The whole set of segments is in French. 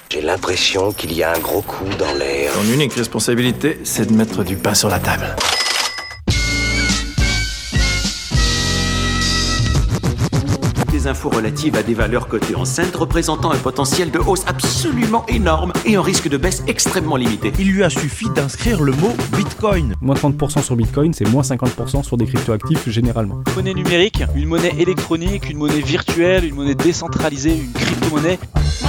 J'ai l'impression qu'il y a un gros coup dans l'air. Ton unique responsabilité, c'est de mettre du pain sur la table. Des infos relatives à des valeurs cotées en Cent représentant un potentiel de hausse absolument énorme et un risque de baisse extrêmement limité. Il lui a suffi d'inscrire le mot Bitcoin. Moins 30% sur Bitcoin, c'est moins 50% sur des cryptoactifs généralement. Une monnaie numérique, une monnaie électronique, une monnaie virtuelle, une monnaie décentralisée, une crypto-monnaie.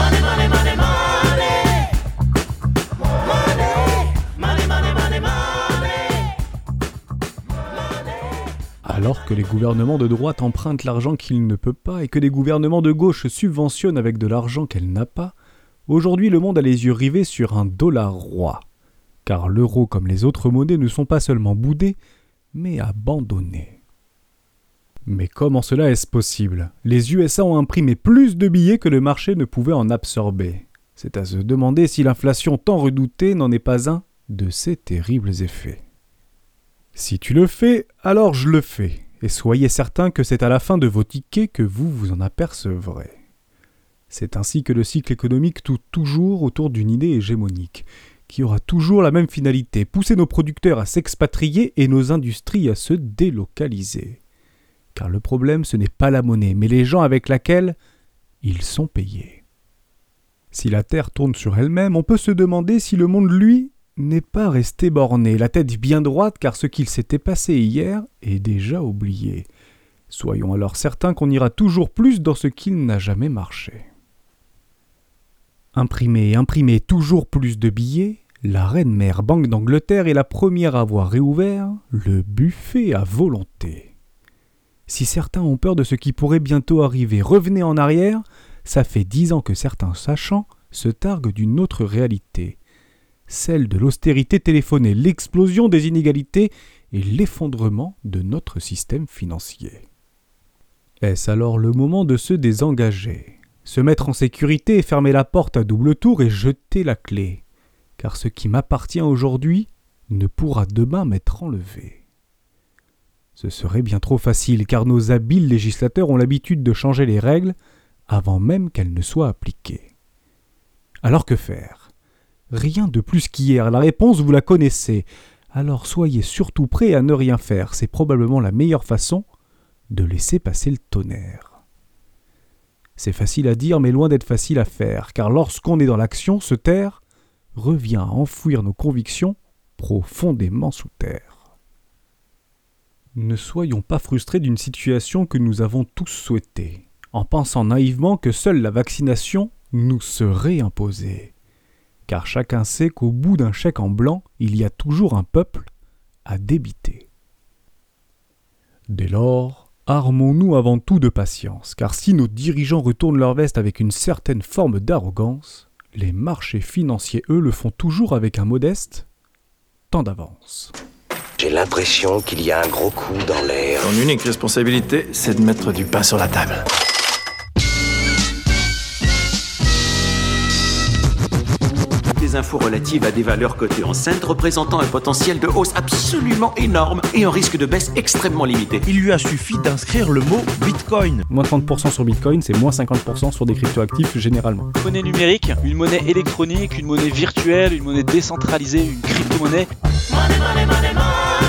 Alors que les gouvernements de droite empruntent l'argent qu'il ne peut pas et que les gouvernements de gauche subventionnent avec de l'argent qu'elle n'a pas, aujourd'hui le monde a les yeux rivés sur un dollar roi. Car l'euro comme les autres monnaies ne sont pas seulement boudés, mais abandonnés. Mais comment cela est-ce possible ? Les USA ont imprimé plus de billets que le marché ne pouvait en absorber. C'est à se demander si l'inflation tant redoutée n'en est pas un de ces terribles effets. Si tu le fais, alors je le fais, et soyez certain que c'est à la fin de vos tickets que vous vous en apercevrez. C'est ainsi que le cycle économique tourne toujours autour d'une idée hégémonique, qui aura toujours la même finalité, pousser nos producteurs à s'expatrier et nos industries à se délocaliser. Car le problème, ce n'est pas la monnaie, mais les gens avec laquelle ils sont payés. Si la Terre tourne sur elle-même, on peut se demander si le monde, lui, n'est pas resté borné, la tête bien droite, car ce qu'il s'était passé hier est déjà oublié. Soyons alors certains qu'on ira toujours plus dans ce qu'il n'a jamais marché. Imprimer toujours plus de billets, la reine-mère Banque d'Angleterre est la première à avoir réouvert le buffet à volonté. Si certains ont peur de ce qui pourrait bientôt arriver, revenez en arrière, ça fait 10 ans que certains sachants se targuent d'une autre réalité. Celle de l'austérité téléphonée, l'explosion des inégalités et l'effondrement de notre système financier. Est-ce alors le moment de se désengager, se mettre en sécurité et fermer la porte à double tour et jeter la clé, car ce qui m'appartient aujourd'hui ne pourra demain m'être enlevé. Ce serait bien trop facile, car nos habiles législateurs ont l'habitude de changer les règles avant même qu'elles ne soient appliquées. Alors que faire ? Rien de plus qu'hier, la réponse vous la connaissez. Alors soyez surtout prêts à ne rien faire, c'est probablement la meilleure façon de laisser passer le tonnerre. C'est facile à dire mais loin d'être facile à faire, car lorsqu'on est dans l'action, se taire revient à enfouir nos convictions profondément sous terre. Ne soyons pas frustrés d'une situation que nous avons tous souhaitée, en pensant naïvement que seule la vaccination nous serait imposée. Car chacun sait qu'au bout d'un chèque en blanc, il y a toujours un peuple à débiter. Dès lors, armons-nous avant tout de patience, car si nos dirigeants retournent leur veste avec une certaine forme d'arrogance, les marchés financiers, eux, le font toujours avec un modeste temps d'avance. J'ai l'impression qu'il y a un gros coup dans l'air. Ton unique responsabilité, c'est de mettre du pain sur la table. Des infos relatives à des valeurs cotées en Cent représentant un potentiel de hausse absolument énorme et un risque de baisse extrêmement limité. Il lui a suffi d'inscrire le mot Bitcoin. Moins 30% sur Bitcoin, c'est moins 50% sur des cryptoactifs généralement. Une monnaie numérique, une monnaie électronique, une monnaie virtuelle, une monnaie décentralisée, une crypto-monnaie. Money, money, money, money.